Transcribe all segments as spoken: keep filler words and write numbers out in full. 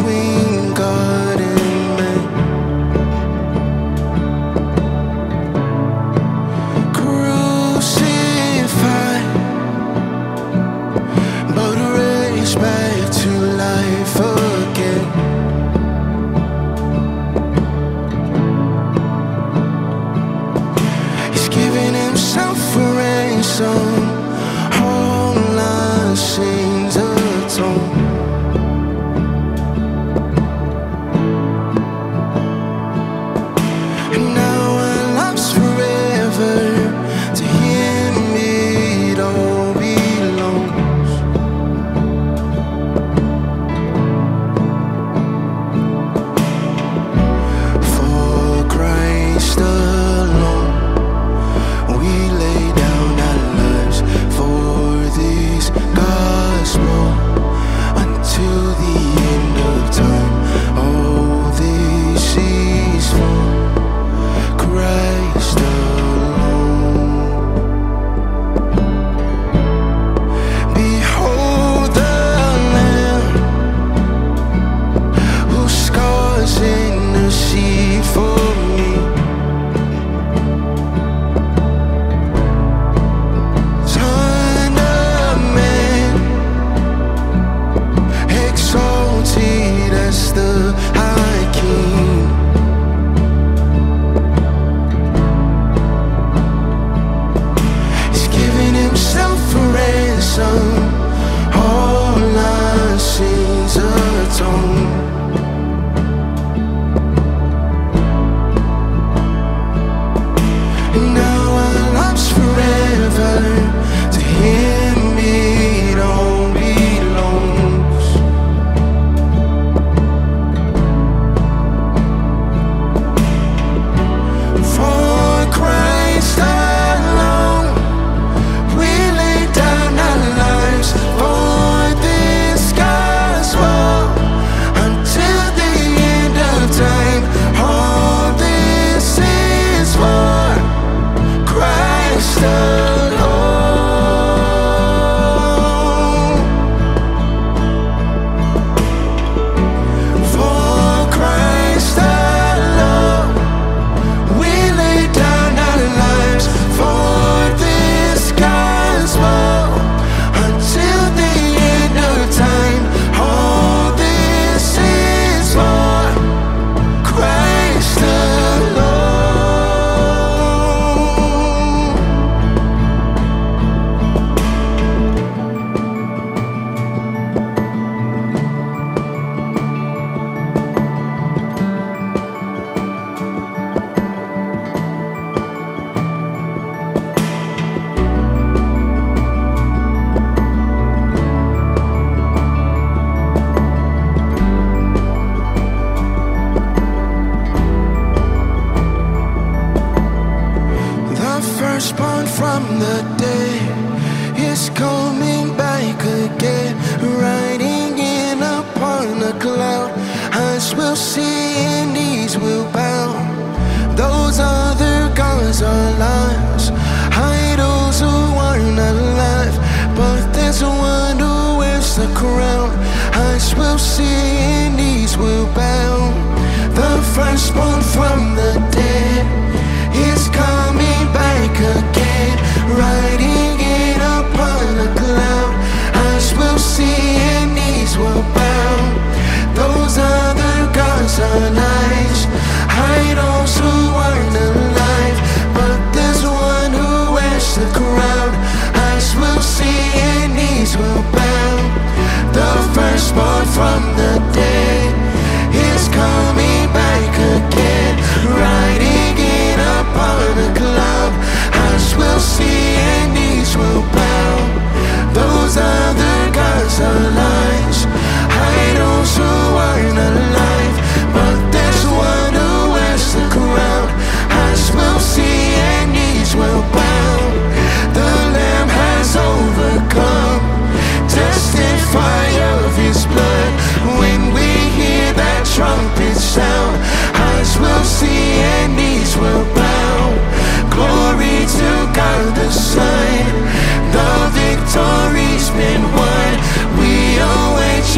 between God and man. Crucified, but raised back to life again. He's giving himself a ransom, all our sins atoned. And now our lives forever, to him it all belongs. For Christ alone, we lay down our lives for this gospel until the end of time. All this is for Christ alone. Behold the Lamb whose scars intercede for me. Son of man, exalted as the high king. He's giving himself a ransom, all our sins atoned. And now our lives forever, to him it all belongs. For Christ alone, we lay down our lives for this gospel until the end of time. All this is for Christ alone. For Christ alone, we lay down our lives for this gospel until the end of time. All this is for Christ alone. The firstborn from the dead is coming back again, riding in upon a cloud. Eyes will see and knees will bow. Those other gods are lies, idols who are not alive. But there's one who wears the crown. Eyes will see and knees will bow. The firstborn from the dead is coming back again, riding in upon a cloud. Eyes will see and knees will bow. Those other gods are lies, idols who aren't alive. But there's one who wears the crown. Eyes will see and knees will bow. The firstborn from the dead is coming back again, riding in upon a cloud. Eyes will see and knees will bow. Those other gods are lies, idols who aren't alive. But there's one who wears the crown. Eyes will see and knees will bow. The Lamb has overcome, testify of his blood. When we hear that trumpet sound, eyes will see and knees will bow. Glory to God the Son, the victory's been won. We await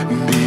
be